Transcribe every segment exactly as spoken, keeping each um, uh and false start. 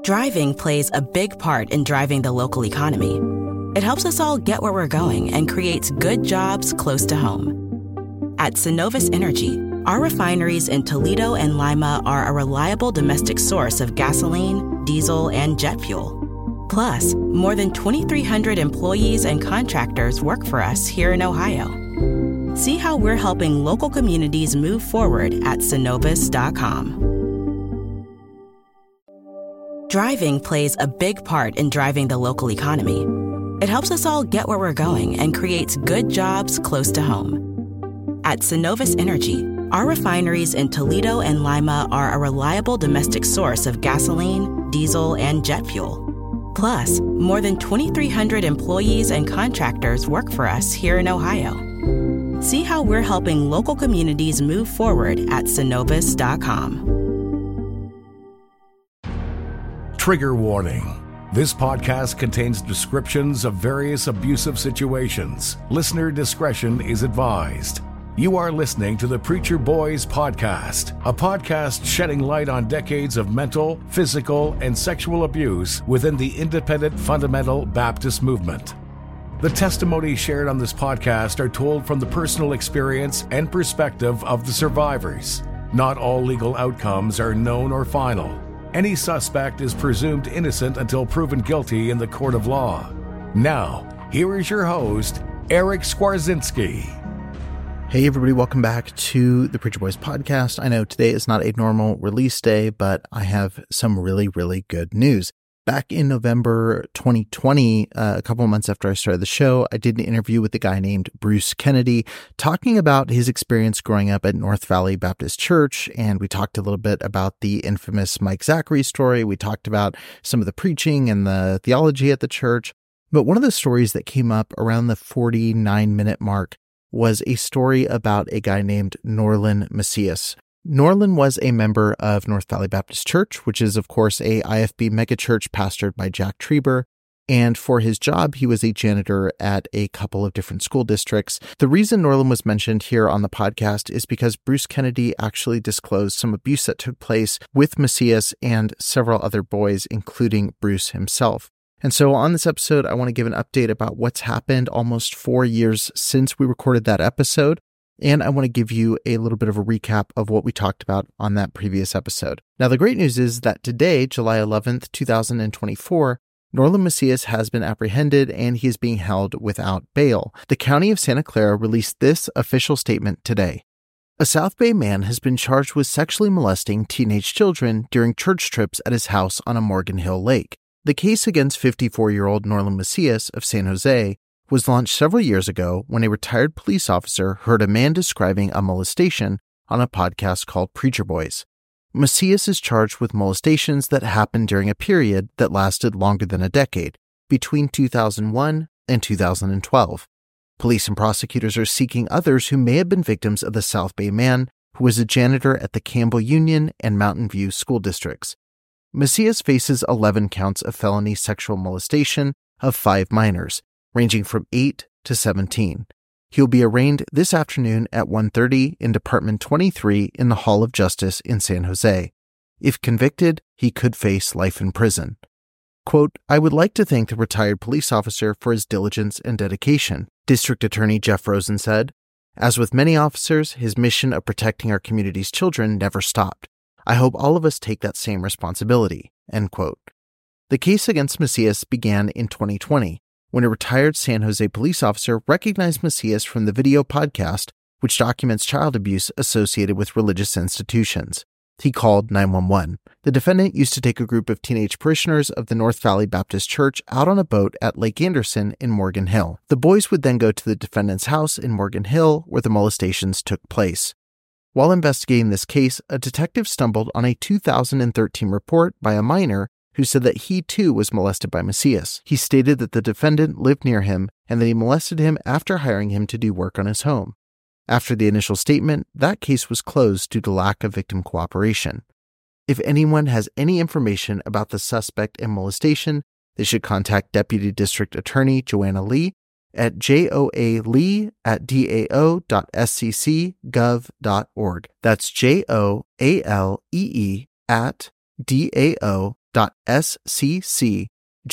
Driving plays a big part in driving the local economy. It helps us all get where we're going and creates good jobs close to home. At Synovus Energy, our refineries in Toledo and Lima are a reliable domestic source of gasoline, diesel, and jet fuel. Plus, more than twenty-three hundred employees and contractors work for us here in Ohio. See how we're helping local communities move forward at synovus dot com. Driving plays a big part in driving the local economy. It helps us all get where we're going and creates good jobs close to home. At Synovus Energy, our refineries in Toledo and Lima are a reliable domestic source of gasoline, diesel, and jet fuel. Plus, more than twenty-three hundred employees and contractors work for us here in Ohio. See how we're helping local communities move forward at synovus dot com. Trigger warning. This podcast contains descriptions of various abusive situations. Listener discretion is advised. You are listening to the Preacher Boys Podcast, a podcast shedding light on decades of mental, physical, and sexual abuse within the independent fundamental Baptist movement. The testimonies shared on this podcast are told from the personal experience and perspective of the survivors. Not all legal outcomes are known or final. Any suspect is presumed innocent until proven guilty in the court of law. Now, here is your host, Eric Skwarczynski. Hey everybody, welcome back to the Preacher Boys Podcast. I know today is not a normal release day, but I have some really, really good news. Back in November twenty twenty, uh, a couple of months after I started the show, I did an interview with a guy named Bruce Kennedy talking about his experience growing up at North Valley Baptist Church. And we talked a little bit about the infamous Mike Zachary story. We talked about some of the preaching and the theology at the church. But one of the stories that came up around the forty-nine minute mark was a story about a guy named Norlin Macias. Norlin was a member of North Valley Baptist Church, which is, of course, a I F B megachurch pastored by Jack Trieber. And for his job, he was a janitor at a couple of different school districts. The reason Norlin was mentioned here on the podcast is because Bruce Kennedy actually disclosed some abuse that took place with Macias and several other boys, including Bruce himself. And so on this episode, I want to give an update about what's happened almost four years since we recorded that episode. And I want to give you a little bit of a recap of what we talked about on that previous episode. Now, the great news is that today, July eleventh, twenty twenty-four, Norlin Macias has been apprehended and he is being held without bail. The County of Santa Clara released this official statement today. A South Bay man has been charged with sexually molesting teenage children during church trips at his house on a Morgan Hill lake. The case against fifty-four-year-old Norlin Macias of San Jose was launched several years ago when a retired police officer heard a man describing a molestation on a podcast called Preacher Boys. Macias is charged with molestations that happened during a period that lasted longer than a decade, between two thousand one and two thousand twelve. Police and prosecutors are seeking others who may have been victims of the South Bay man, who was a janitor at the Campbell Union and Mountain View school districts. Macias faces eleven counts of felony sexual molestation of five minors, ranging from eight to seventeen. He'll be arraigned this afternoon at one thirty in Department twenty-three in the Hall of Justice in San Jose. If convicted, he could face life in prison. Quote, I would like to thank the retired police officer for his diligence and dedication, District Attorney Jeff Rosen said. As with many officers, his mission of protecting our community's children never stopped. I hope all of us take that same responsibility, end quote. The case against Macias began in twenty twenty, when a retired San Jose police officer recognized Macias from the video podcast, which documents child abuse associated with religious institutions. He called nine one one. The defendant used to take a group of teenage parishioners of the North Valley Baptist Church out on a boat at Lake Anderson in Morgan Hill. The boys would then go to the defendant's house in Morgan Hill, where the molestations took place. While investigating this case, a detective stumbled on a two thousand thirteen report by a minor who said that he too was molested by Macias. He stated that the defendant lived near him and that he molested him after hiring him to do work on his home. After the initial statement, that case was closed due to lack of victim cooperation. If anyone has any information about the suspect in molestation, they should contact Deputy District Attorney Joanna Lee at joalee at dao dot s c c gov dot org. That's J O A L E E at dao dot s c c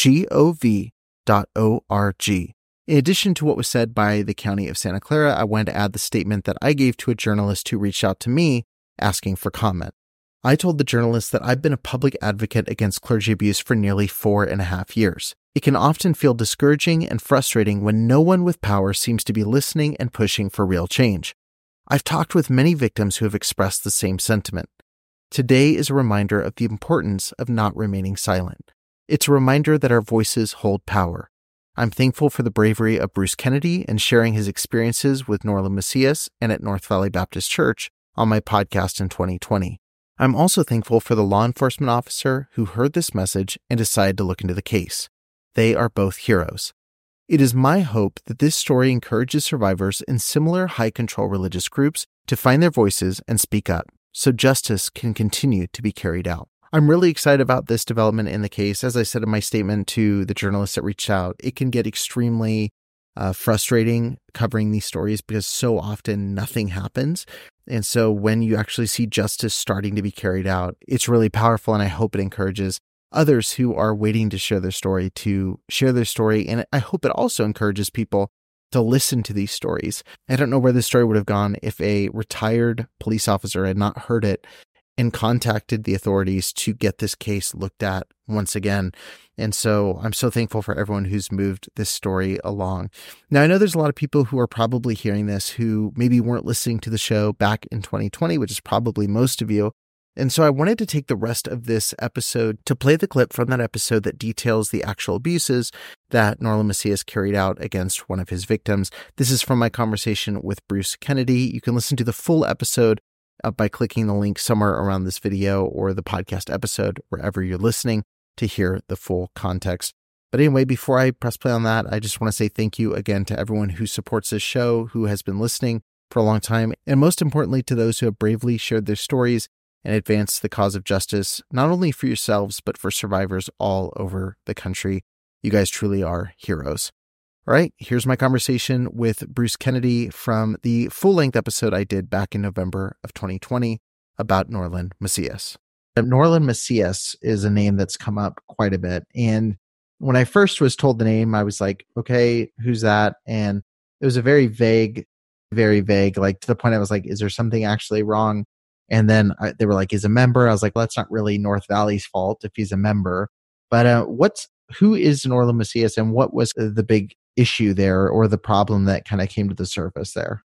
gov dot org. In addition to what was said by the County of Santa Clara, I wanted to add the statement that I gave to a journalist who reached out to me asking for comment. I told the journalist that I've been a public advocate against clergy abuse for nearly four and a half years. It can often feel discouraging and frustrating when no one with power seems to be listening and pushing for real change. I've talked with many victims who have expressed the same sentiment. Today is a reminder of the importance of not remaining silent. It's a reminder that our voices hold power. I'm thankful for the bravery of Bruce Kennedy and sharing his experiences with Norland Macias and at North Valley Baptist Church on my podcast in twenty twenty. I'm also thankful for the law enforcement officer who heard this message and decided to look into the case. They are both heroes. It is my hope that this story encourages survivors in similar high-control religious groups to find their voices and speak up, so justice can continue to be carried out. I'm really excited about this development in the case. As I said in my statement to the journalists that reached out, it can get extremely uh, frustrating covering these stories because so often nothing happens. And so when you actually see justice starting to be carried out, it's really powerful, and I hope it encourages others who are waiting to share their story to share their story. And I hope it also encourages people to listen to these stories. I don't know where this story would have gone if a retired police officer had not heard it and contacted the authorities to get this case looked at once again. And so I'm so thankful for everyone who's moved this story along. Now, I know there's a lot of people who are probably hearing this who maybe weren't listening to the show back in twenty twenty, which is probably most of you. And so I wanted to take the rest of this episode to play the clip from that episode that details the actual abuses that Norland Macias carried out against one of his victims. This is from my conversation with Bruce Kennedy. You can listen to the full episode uh, by clicking the link somewhere around this video or the podcast episode, wherever you're listening, to hear the full context. But anyway, before I press play on that, I just want to say thank you again to everyone who supports this show, who has been listening for a long time, and most importantly to those who have bravely shared their stories and advance the cause of justice, not only for yourselves, but for survivors all over the country. You guys truly are heroes. All right, here's my conversation with Bruce Kennedy from the full-length episode I did back in November of twenty twenty about Norland Macias. Norland Macias is a name that's come up quite a bit. And when I first was told the name, I was like, okay, who's that? And it was a very vague, very vague, like to the point I was like, is there something actually wrong? And then I, they were like, he's a member. I was like, well, that's not really North Valley's fault if he's a member. But uh, what's who is Norland Macias, and what was the big issue there, or the problem that kind of came to the surface there?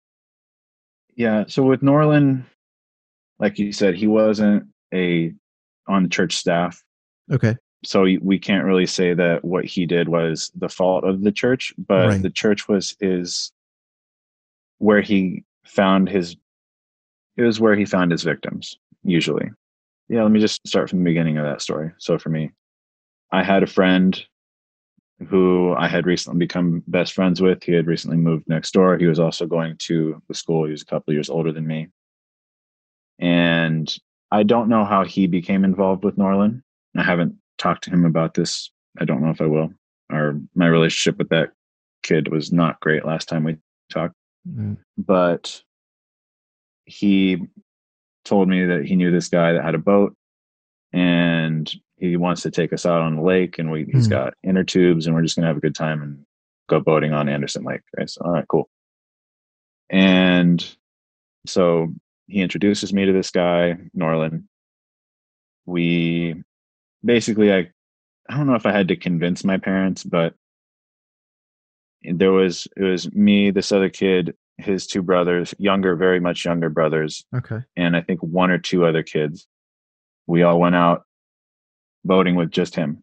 Yeah. So with Norland, like you said, he wasn't a on the church staff. Okay. So we can't really say that what he did was the fault of the church, but right. The church was is where he found his. It was where he found his victims, usually. Yeah, let me just start from the beginning of that story. So for me, I had a friend who I had recently become best friends with. He had recently moved next door. He was also going to the school. He was a couple of years older than me. And I don't know how he became involved with Norland. I haven't talked to him about this. I don't know if I will. Or my relationship with that kid was not great last time we talked. Mm-hmm. But he told me that he knew this guy that had a boat, and he wants to take us out on the lake, and we, he's mm. got inner tubes, and we're just going to have a good time and go boating on Anderson Lake. Right? So, all right, cool. And so he introduces me to this guy, Norland. We basically, I, I don't know if I had to convince my parents, but there was, it was me, this other kid, his two brothers, younger, very much younger brothers. Okay. And I think one or two other kids. We all went out boating with just him.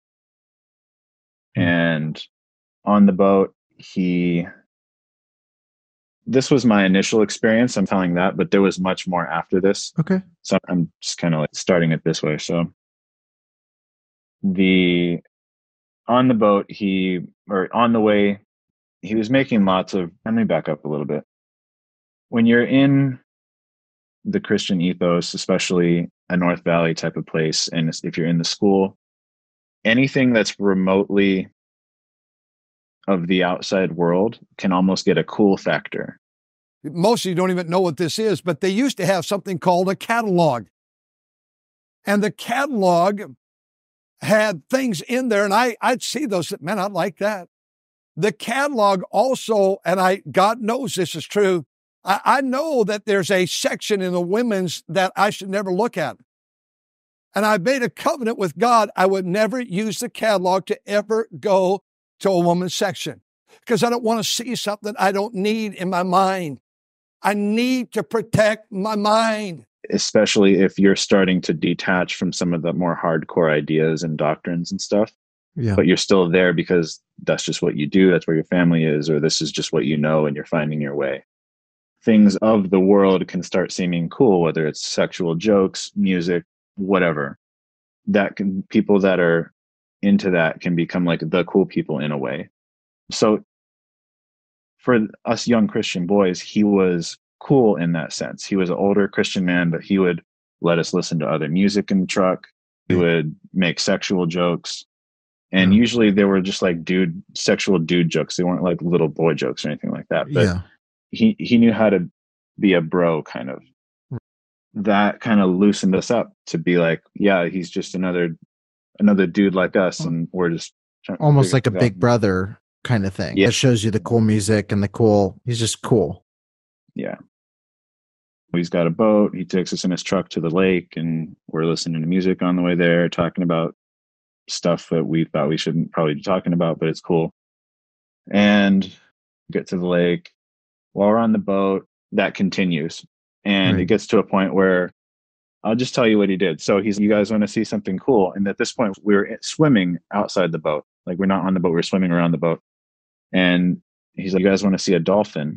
Mm. And on the boat, he, this was my initial experience. I'm telling that, but there was much more after this. Okay. So I'm just kind of like starting it this way. So the, on the boat, he, or on the way, he was making lots of, let me back up a little bit. When you're in the Christian ethos, especially a North Valley type of place, and if you're in the school, anything that's remotely of the outside world can almost get a cool factor. Most of you don't even know what this is, but they used to have something called a catalog. And the catalog had things in there, and I, I'd see those, man, I like that. The catalog also, and I, God knows this is true, I, I know that there's a section in the women's that I should never look at. And I made a covenant with God, I would never use the catalog to ever go to a woman's section because I don't want to see something I don't need in my mind. I need to protect my mind. Especially if you're starting to detach from some of the more hardcore ideas and doctrines and stuff. Yeah. But you're still there because that's just what you do. That's where your family is, or this is just what you know and you're finding your way. Things of the world can start seeming cool, whether it's sexual jokes, music, whatever. That can, people that are into that can become like the cool people in a way. So for us young Christian boys, he was cool in that sense. He was an older Christian man, but he would let us listen to other music in the truck. He would make sexual jokes. And yeah. usually they were just like dude, sexual dude jokes. They weren't like little boy jokes or anything like that. But yeah. he, he knew how to be a bro kind of. That kind of loosened us up to be like, yeah, he's just another another dude like us. And we're just almost like a big brother kind of thing. Yeah. That shows you the cool music and the cool, he's just cool. Yeah. He's got a boat. He takes us in his truck to the lake and we're listening to music on the way there, talking about stuff that we thought we shouldn't probably be talking about, but it's cool. And get to the lake. While we're on the boat, that continues. And right. It gets to a point where I'll just tell you what he did. So he's, you guys want to see something cool? And at this point, we were swimming outside the boat. Like we're not on the boat, we're swimming around the boat. And he's like, you guys want to see a dolphin?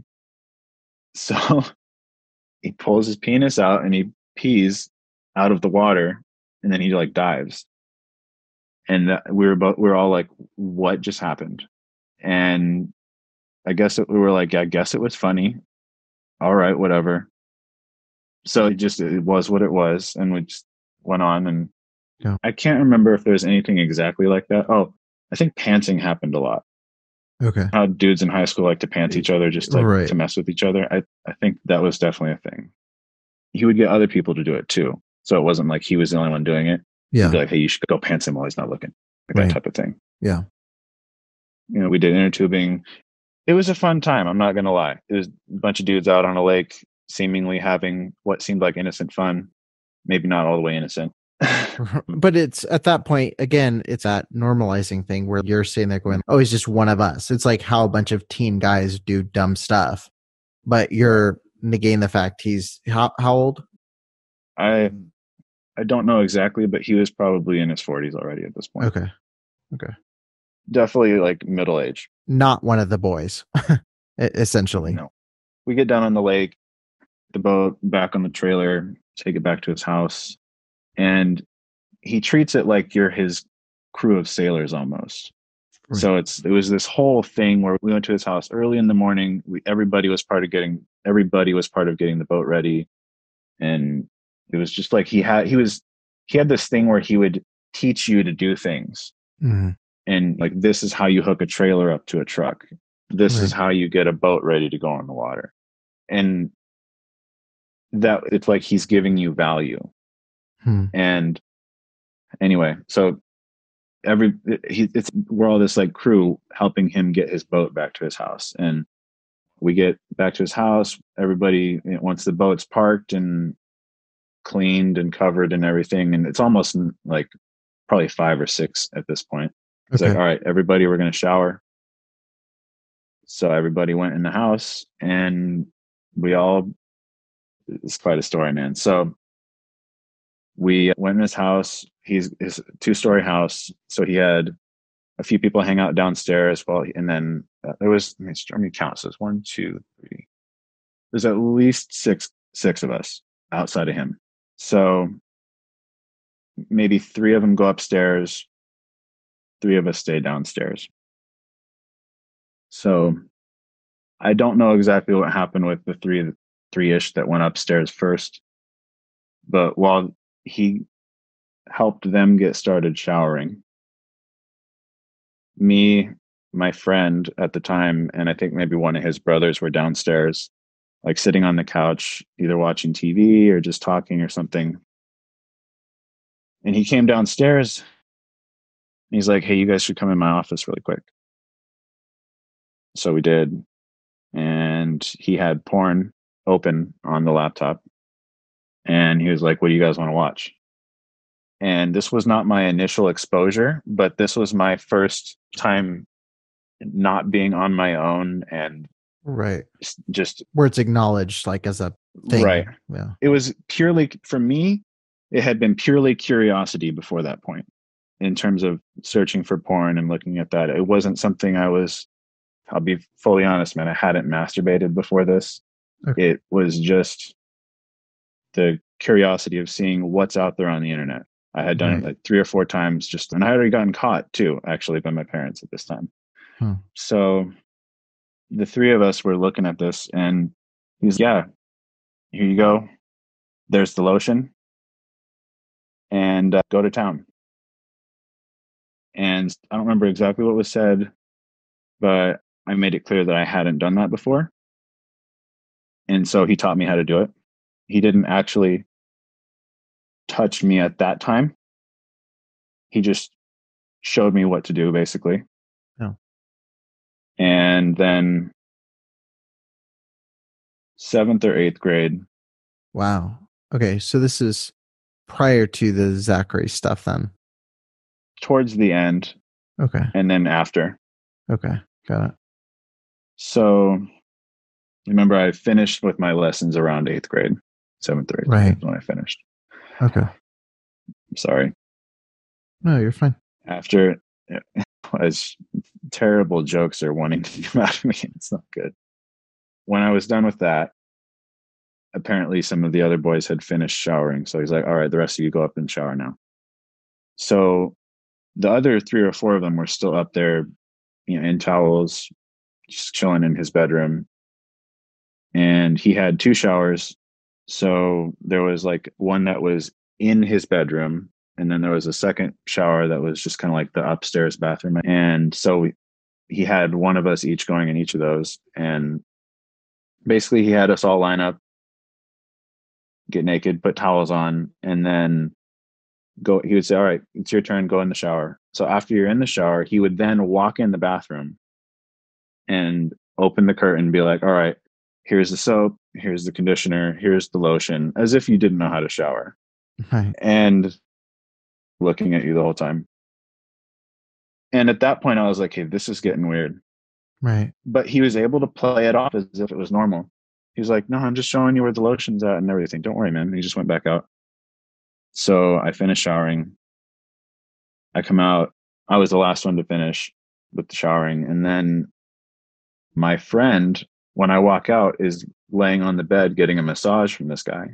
So he pulls his penis out and he pees out of the water and then he like dives. And we were both, we were all like, what just happened? And I guess it, we were like, I guess it was funny. All right, whatever. So it just, it was what it was. And we just went on. And yeah. I can't remember if there's anything exactly like that. Oh, I think pantsing happened a lot. Okay. How dudes in high school like to pants each other just like right. to mess with each other. I, I think that was definitely a thing. He would get other people to do it too. So it wasn't like he was the only one doing it. Yeah. He'd be like, hey, you should go pants him while he's not looking. Like right. that type of thing. Yeah. You know, we did inner tubing. It was a fun time. I'm not going to lie. It was a bunch of dudes out on a lake, seemingly having what seemed like innocent fun. Maybe not all the way innocent. But it's at that point, again, it's that normalizing thing where you're sitting there going, oh, he's just one of us. It's like how a bunch of teen guys do dumb stuff, but you're negating the fact he's how, how old? I I don't know exactly, but he was probably in his forties already at this point. Okay. Okay. Definitely like middle age. Not one of the boys, essentially. No. We get down on the lake, the boat, back on the trailer, take it back to his house. And he treats it like you're his crew of sailors almost. Right. So it's it was this whole thing where we went to his house early in the morning. We, everybody was part of getting everybody was part of getting the boat ready. And it was just like he had he was he had this thing where he would teach you to do things. Mm-hmm. And like, this is how you hook a trailer up to a truck. This right. is how you get a boat ready to go on the water. And that it's like he's giving you value. Hmm. And anyway, so every he, it's we're all this like crew helping him get his boat back to his house. And we get back to his house. Everybody, once the boat's parked and cleaned and covered and everything, and it's almost like probably five or six at this point. It's okay. like, all right, everybody, we're going to shower. So everybody went in the house and we all, it's quite a story, man. So we went in his house. He's his two story house. So he had a few people hang out downstairs. Well, and then uh, there was, let me, let me count. So it's one, two, three. There's at least six, six of us outside of him. So maybe three of them go upstairs. Three of us stay downstairs. So I don't know exactly what happened with the three, three-ish that went upstairs first. But while he helped them get started showering, me, my friend at the time, and I think maybe one of his brothers were downstairs, like sitting on the couch, either watching T V or just talking or something. And he came downstairs He's like, hey, you guys should come in my office really quick. So we did. And he had porn open on the laptop. And he was like, what do you guys want to watch? And this was not my initial exposure, but this was my first time not being on my own and right. just where it's acknowledged like as a thing. Right. Yeah. It was purely, for me, it had been purely curiosity before that point in terms of searching for porn and looking at that. It wasn't something I was, I'll be fully honest, man, I hadn't masturbated before this. Okay. It was just the curiosity of seeing what's out there on the internet. I had done right. it like three or four times just, and I had already gotten caught too, actually, by my parents at this time. Hmm. So the three of us were looking at this and he's, yeah, here you go. There's the lotion and uh, go to town. And I don't remember exactly what was said, but I made it clear that I hadn't done that before. And so he taught me how to do it. He didn't actually touch me at that time. He just showed me what to do, basically. Oh. And then seventh or eighth grade. Wow. Okay. So this is prior to the Zachary stuff then? Towards the end. Okay. And then after. Okay. Got it. So remember, I finished with my lessons around eighth grade, seventh or eighth right. grade when I finished. Okay. I'm sorry. No, you're fine. After, as terrible jokes are wanting to come out of me, it's not good. When I was done with that, apparently some of the other boys had finished showering. So he's like, all right, the rest of you go up and shower now. So the other three or four of them were still up there, you know, in towels, just chilling in his bedroom. And he had two showers. So there was like one that was in his bedroom. And then there was a second shower that was just kind of like the upstairs bathroom. And so we, he had one of us each going in each of those. And basically he had us all line up, get naked, put towels on, and then go. He would say, all right, it's your turn, go in the shower. So after you're in the shower, he would then walk in the bathroom and open the curtain and be like, all right, here's the soap, here's the conditioner, here's the lotion, as if you didn't know how to shower. Right. And looking at you the whole time. And at that point, I was like, hey, this is getting weird. Right. But he was able to play it off as if it was normal. He was like, no, I'm just showing you where the lotion's at and everything. Don't worry, man. And he just went back out. So I finished showering. I come out. I was the last one to finish with the showering. And then my friend, when I walk out, is laying on the bed getting a massage from this guy.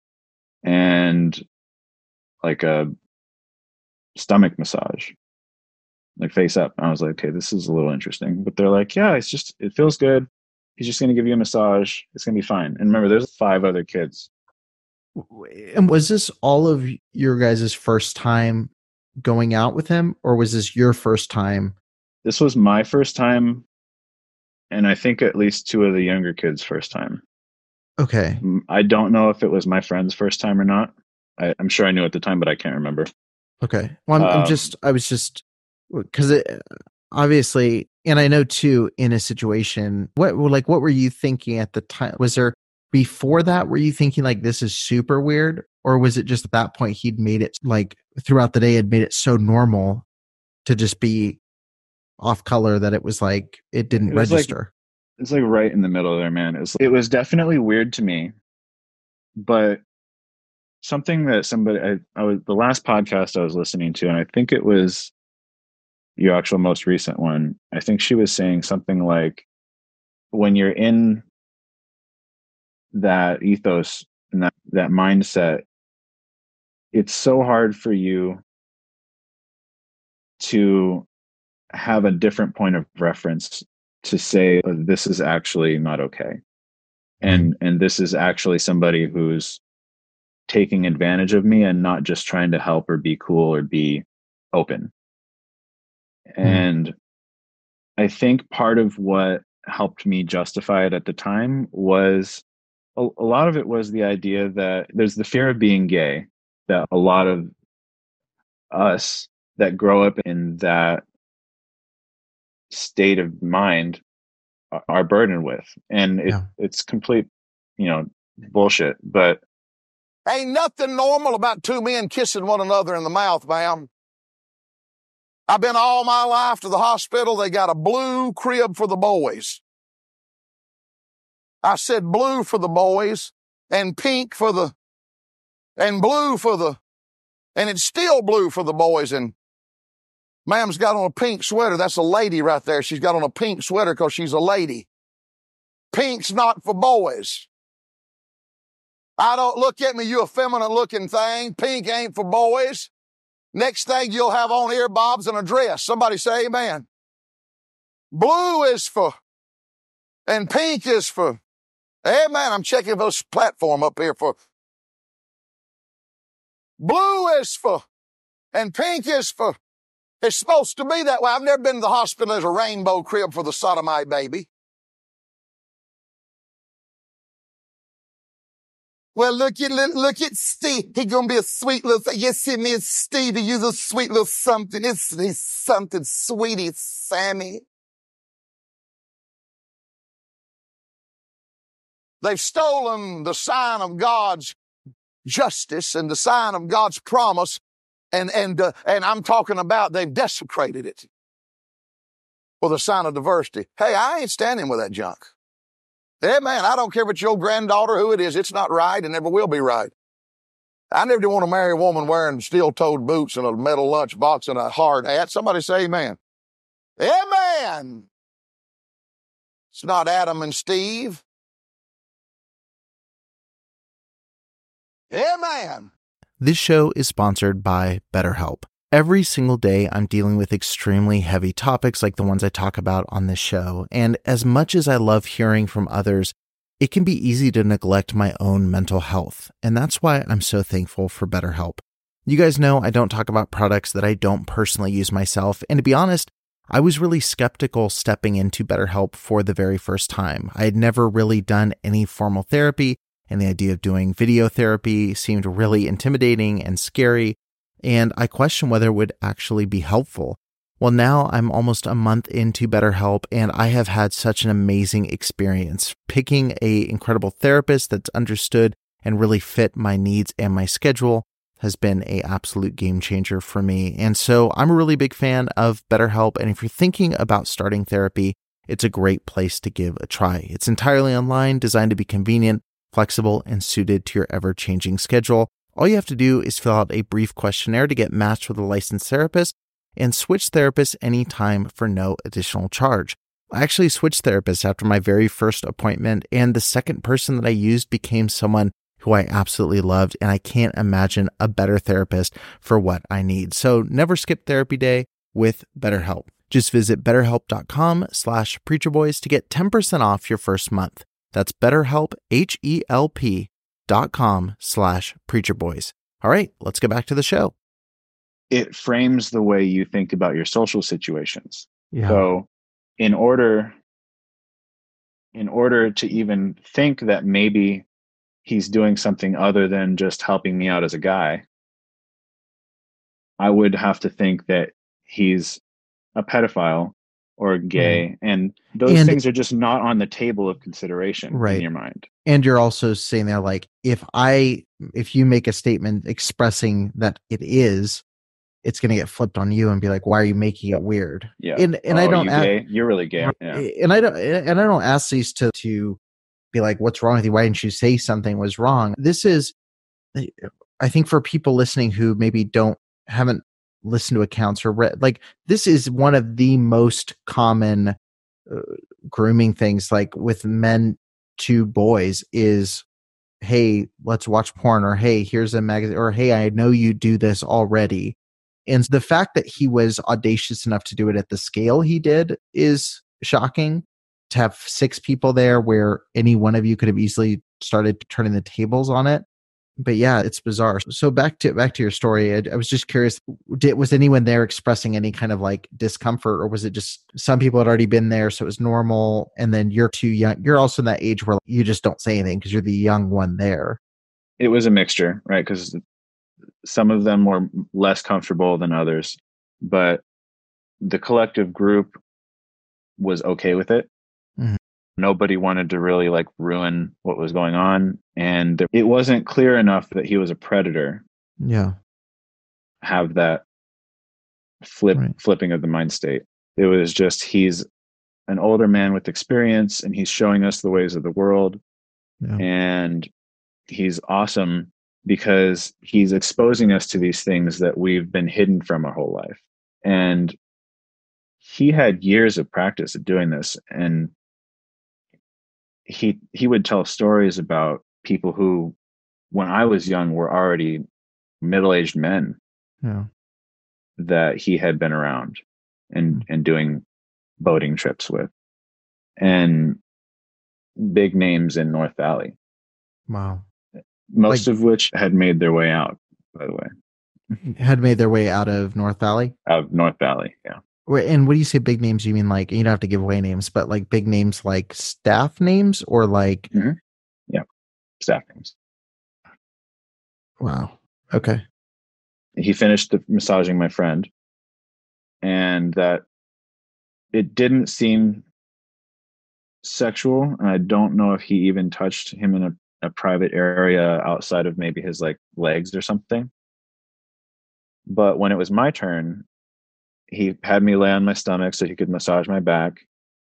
And like a stomach massage, like face up. I was like, okay, this is a little interesting. But they're like, yeah, it's just, it feels good. He's just going to give you a massage. It's going to be fine. And remember, there's five other kids. And was this all of your guys' first time going out with him, or was this your first time? This was my first time. And I think at least two of the younger kids' first time. Okay. I don't know if it was my friend's first time or not. I, I'm sure I knew at the time, but I can't remember. Okay. Well, I'm, um, I'm just, I was just, because it obviously, and I know too, in a situation, what, like, what were you thinking at the time? Was there, before that, were you thinking like, this is super weird? Or was it just at that point, he'd made it like throughout the day, had made it so normal to just be off color that it was like, it didn't it register? Like, it's like right in the middle there, man. It was, it was definitely weird to me, but something that somebody, I, I was, the last podcast I was listening to, and I think it was your actual most recent one, I think she was saying something like, when you're in that ethos and that, that mindset, it's so hard for you to have a different point of reference to say, oh, this is actually not okay. And, and this is actually somebody who's taking advantage of me and not just trying to help or be cool or be open. Mm. And I think part of what helped me justify it at the time was a, a lot of it was the idea that there's the fear of being gay that a lot of us that grow up in that state of mind are burdened with. And it, yeah. it's complete, you know, bullshit. But ain't nothing normal about two men kissing one another in the mouth, ma'am. I've been all my life to the hospital. They got a blue crib for the boys. I said blue for the boys and pink for the, and blue for the, and it's still blue for the boys. And ma'am's got on a pink sweater. That's a lady right there. She's got on a pink sweater because she's a lady. Pink's not for boys. I don't look at me, you effeminate looking thing. Pink ain't for boys. Next thing you'll have on ear bobs and a dress. Somebody say amen. Blue is for, and pink is for, amen. I'm checking this platform up here for, blue is for, and pink is for, it's supposed to be that way. I've never been to the hospital as a rainbow crib for the sodomite baby. Well, look at, look at Steve. He's going to be a sweet little thing. Yes, it is Stevie. You're a sweet little something. It's, it's something sweetie, Sammy. They've stolen the sign of God's justice and the sign of God's promise. And, and, uh, and I'm talking about they've desecrated it for the sign of diversity. Hey, I ain't standing with that junk. Hey, man, I don't care if it's your granddaughter, who it is. It's not right and never will be right. I never did want to marry a woman wearing steel-toed boots and a metal lunchbox and a hard hat. Somebody say amen. Amen. It's not Adam and Steve. Amen. This show is sponsored by BetterHelp. Every single day, I'm dealing with extremely heavy topics like the ones I talk about on this show. And as much as I love hearing from others, it can be easy to neglect my own mental health. And that's why I'm so thankful for BetterHelp. You guys know I don't talk about products that I don't personally use myself. And to be honest, I was really skeptical stepping into BetterHelp for the very first time. I had never really done any formal therapy, and the idea of doing video therapy seemed really intimidating and scary. And I questioned whether it would actually be helpful. Well, now I'm almost a month into BetterHelp, and I have had such an amazing experience. Picking an incredible therapist that's understood and really fit my needs and my schedule has been an absolute game changer for me. And so I'm a really big fan of BetterHelp, and if you're thinking about starting therapy, it's a great place to give a try. It's entirely online, designed to be convenient, flexible, and suited to your ever-changing schedule. All you have to do is fill out a brief questionnaire to get matched with a licensed therapist and switch therapists anytime for no additional charge. I actually switched therapists after my very first appointment, and the second person that I used became someone who I absolutely loved, and I can't imagine a better therapist for what I need. So never skip therapy day with BetterHelp. Just visit betterhelp.com slash preacherboys to get ten percent off your first month. That's BetterHelp, H E L P dot com slash preacherboys. All right, let's get back to the show. It frames the way you think about your social situations. Yeah. So in order, in order to even think that maybe he's doing something other than just helping me out as a guy, I would have to think that he's a pedophile or gay. Mm. And those and, things are just not on the table of consideration right. in your mind. And you're also saying there, like, if I, if you make a statement expressing that it is, it's going to get flipped on you and be like, why are you making it weird? Yeah. And, and oh, I don't, you ask, gay? You're really gay. Yeah. And I don't, and I don't ask these to, to be like, what's wrong with you? Why didn't you say something was wrong? This is, I think for people listening who maybe don't, haven't listened to accounts or read, like, this is one of the most common uh, grooming things, like with men to boys, is, hey, let's watch porn, or hey, here's a magazine, or hey, I know you do this already. And the fact that he was audacious enough to do it at the scale he did is shocking. To have six people there where any one of you could have easily started turning the tables on it. But yeah, it's bizarre. So back to back to your story, I, I was just curious, did, was anyone there expressing any kind of like discomfort, or was it just some people had already been there, so it was normal, and then you're too young? You're also in that age where you just don't say anything because you're the young one there. It was a mixture, right? Because some of them were less comfortable than others. but the collective group was okay with it. Mm-hmm. Nobody wanted to really like ruin what was going on. And it wasn't clear enough that he was a predator. Yeah. Have that flip right. flipping of the mind state. It was just, he's an older man with experience and he's showing us the ways of the world. Yeah. And he's awesome because he's exposing us to these things that we've been hidden from our whole life. And he had years of practice at doing this. And he he would tell stories about people who, when I was young, were already middle-aged men. Yeah. That he had been around and, mm-hmm. and doing boating trips with. And big names in North Valley. Wow. Most like, of which had made their way out, by the way. Had made their way out of North Valley? Out of North Valley, yeah. And what do you say big names? You mean like, you don't have to give away names, but like big names like staff names or like... Mm-hmm. Yeah, staff names. Wow. Okay. He finished the, massaging my friend, and that it didn't seem sexual. And I don't know if he even touched him in a, a private area outside of maybe his like legs or something. But when it was my turn, he had me lay on my stomach so he could massage my back.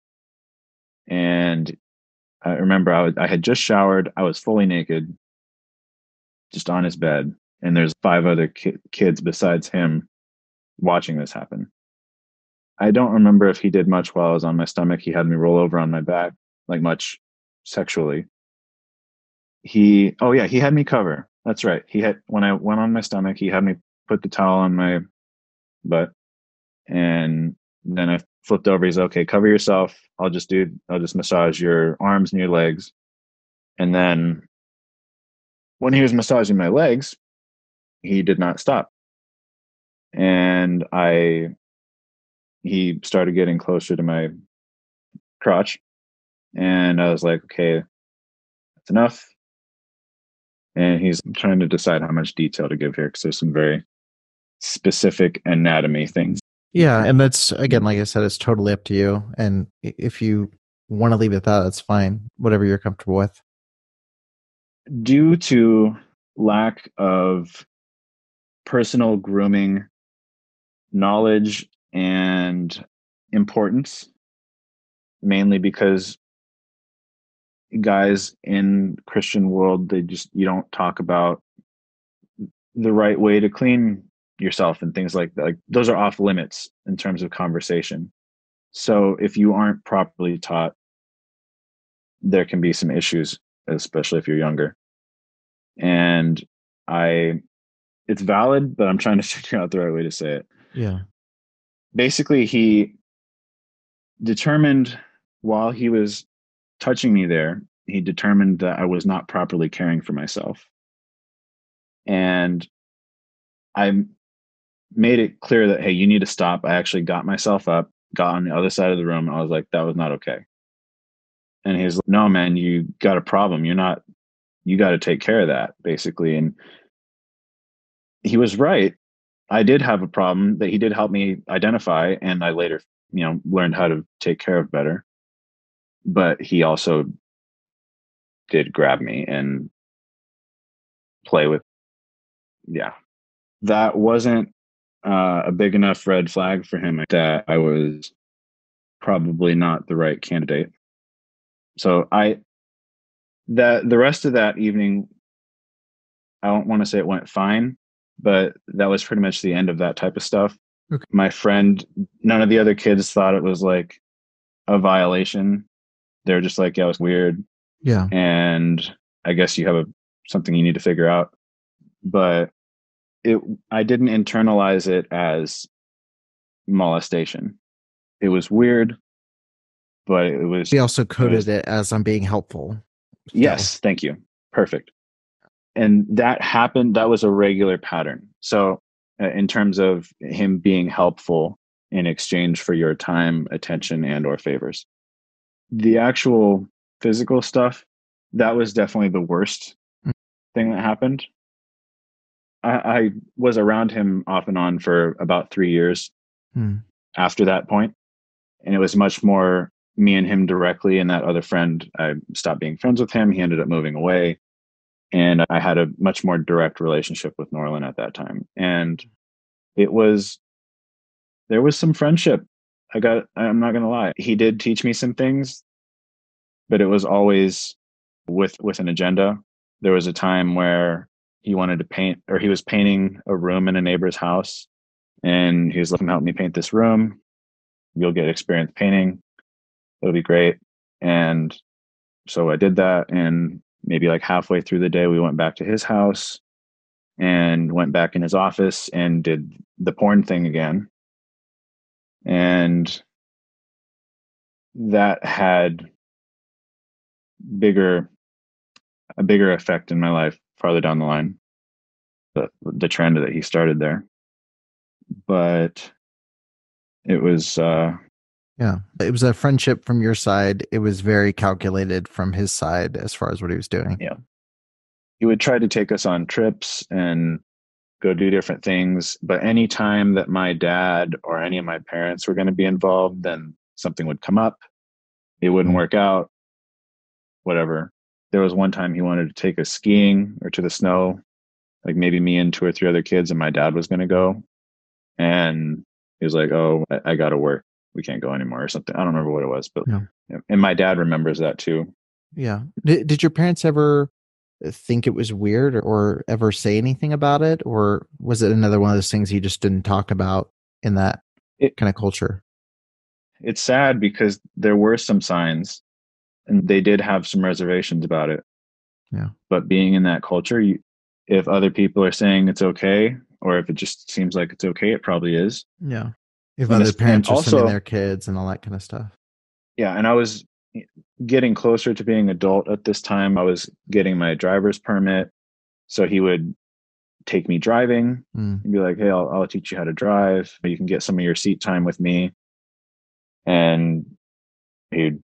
And I remember I, was, I had just showered. I was fully naked, just on his bed. And there's five other ki- kids besides him watching this happen. I don't remember if he did much while I was on my stomach. He had me roll over on my back, like much sexually. He, oh yeah, he had me cover. That's right. He had, when I went on my stomach, he had me put the towel on my butt. And then I flipped over. He's okay, cover yourself. I'll just do, I'll just massage your arms and your legs. And then when he was massaging my legs, he did not stop. And I, he started getting closer to my crotch. And I was like, okay, that's enough. And he's trying to decide how much detail to give here because there's some very specific anatomy things. Yeah. And that's, again, like I said, it's totally up to you. And if you want to leave it at that, that's fine. Whatever you're comfortable with. Due to lack of personal grooming knowledge and importance, mainly because guys in Christian world, they just, you don't talk about the right way to clean yourself and things like that. Like those are off limits in terms of conversation. So if you aren't properly taught, there can be some issues, especially if you're younger. And I, it's valid, but I'm trying to figure out the right way to say it. Yeah. Basically, he determined while he was touching me there, he determined that I was not properly caring for myself. And I made it clear that, hey, you need to stop. I actually got myself up, got on the other side of the room. I was like, that was not okay. And he's like, no, man, you got a problem. You're not, you got to take care of that, basically. And he was right. I did have a problem that he did help me identify, and I later, you know, learned how to take care of better. But he also did grab me and play with, yeah. That wasn't uh, a big enough red flag for him that I was probably not the right candidate. So I, that the rest of that evening, I don't want to say it went fine, but that was pretty much the end of that type of stuff. Okay. My friend, none of the other kids thought it was like a violation. They were just like, yeah, it was weird. Yeah. And I guess you have a, something you need to figure out. But it, I didn't internalize it as molestation. It was weird, but it was. He also coded it, was, it as I'm being helpful. So. Yes. Thank you. Perfect. And that happened. That was a regular pattern. So uh, in terms of him being helpful in exchange for your time, attention, and or favors. The actual physical stuff, that was definitely the worst mm. thing that happened. I, I was around him off and on for about three years hmm. after that point. And it was much more me and him directly, and that other friend, I stopped being friends with him. He ended up moving away. And I had a much more direct relationship with Norlin at that time. And it was, there was some friendship. I got, I'm not going to lie. He did teach me some things, but it was always with, with an agenda. There was a time where he wanted to paint, or he was painting a room in a neighbor's house. And he was like, help me paint this room. You'll get experience painting. It'll be great. And so I did that. And maybe like halfway through the day, we went back to his house and went back in his office and did the porn thing again. And that had bigger, a bigger effect in my life farther down the line, the, the trend that he started there. But it was, uh, yeah, it was a friendship from your side. It was very calculated from his side as far as what he was doing. Yeah. He would try to take us on trips and go do different things. But any time that my dad or any of my parents were going to be involved, then something would come up. It wouldn't work out, whatever. There was one time he wanted to take us skiing or to the snow, like maybe me and two or three other kids, and my dad was going to go. And he was like, oh, I, I got to work. We can't go anymore or something. I don't remember what it was, but yeah. And my dad remembers that too. Yeah. Did, did your parents ever think it was weird or, or ever say anything about it? Or was it another one of those things you just didn't talk about in that it, kind of culture? It's sad because there were some signs and they did have some reservations about it. Yeah. But being in that culture, you, if other people are saying it's okay, or if it just seems like it's okay, it probably is. Yeah. If and other parents are also, sending their kids and all that kind of stuff. Yeah. And I was getting closer to being adult at this time. I was getting my driver's permit. So he would take me driving mm. and be like, hey, I'll, I'll teach you how to drive. You can get some of your seat time with me. And he'd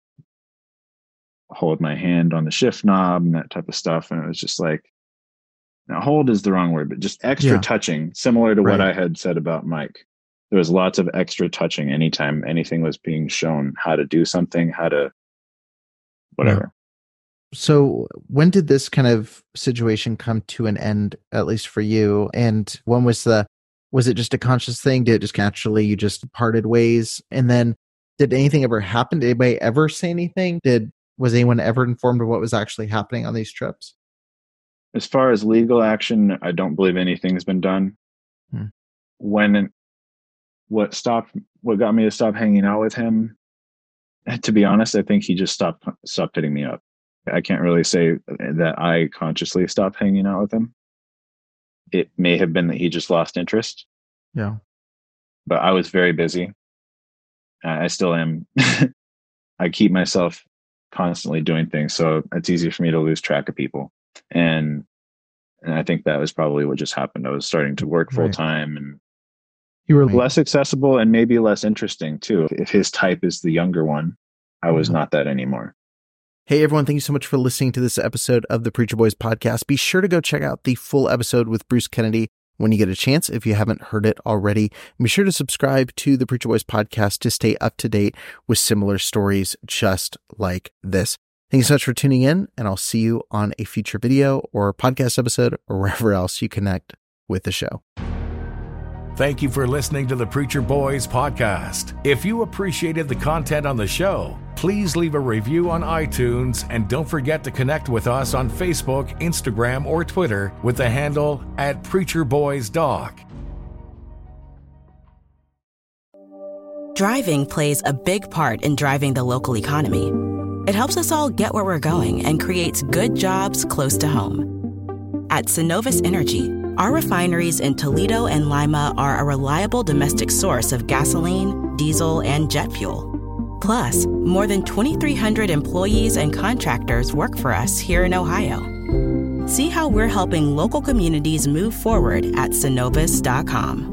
hold my hand on the shift knob and that type of stuff. And it was just like, now hold is the wrong word, but just extra yeah. touching, similar to right. what I had said about Mike. There was lots of extra touching anytime anything was being shown, how to do something, how to whatever. Yeah. So when did this kind of situation come to an end, at least for you? And when was the, was it just a conscious thing? Did it just naturally, you just parted ways? And then did anything ever happen? Did anybody ever say anything? Did, was anyone ever informed of what was actually happening on these trips? As far as legal action, I don't believe anything's been done. Hmm. When, what stopped, what got me to stop hanging out with him, to be honest, I think he just stopped, stopped hitting me up. I can't really say that I consciously stopped hanging out with him. It may have been that he just lost interest. Yeah. But I was very busy. I still am. I keep myself constantly doing things, so it's easy for me to lose track of people. And and I think that was probably what just happened. I was starting to work full time, right. and you were less accessible and maybe less interesting too. If his type is the younger one, I was mm-hmm. not that anymore. Hey everyone, thank you so much for listening to this episode of the Preacher Boys podcast. Be sure to go check out the full episode with Bruce Kennedy when you get a chance, if you haven't heard it already. And be sure to subscribe to the Preacher Boys podcast to stay up to date with similar stories just like this. Thank you so much for tuning in, and I'll see you on a future video or podcast episode or wherever else you connect with the show. Thank you for listening to the Preacher Boys podcast. If you appreciated the content on the show, please leave a review on iTunes, and don't forget to connect with us on Facebook, Instagram, or Twitter with the handle at Preacher Boys Doc. Driving plays a big part in driving the local economy. It helps us all get where we're going and creates good jobs close to home. At Synovus Energy, our refineries in Toledo and Lima are a reliable domestic source of gasoline, diesel, and jet fuel. Plus, more than twenty-three hundred employees and contractors work for us here in Ohio. See how we're helping local communities move forward at Synovus dot com.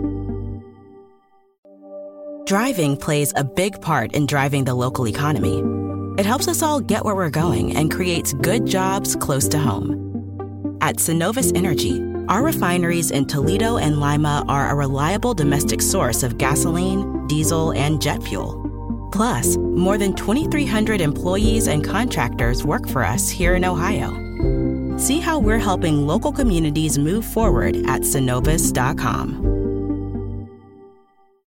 Driving plays a big part in driving the local economy. It helps us all get where we're going and creates good jobs close to home. At Synovus Energy, Our refineries in Toledo and Lima are a reliable domestic source of gasoline, diesel, and jet fuel. Plus, more than twenty-three hundred employees and contractors work for us here in Ohio. See how we're helping local communities move forward at Synovus dot com.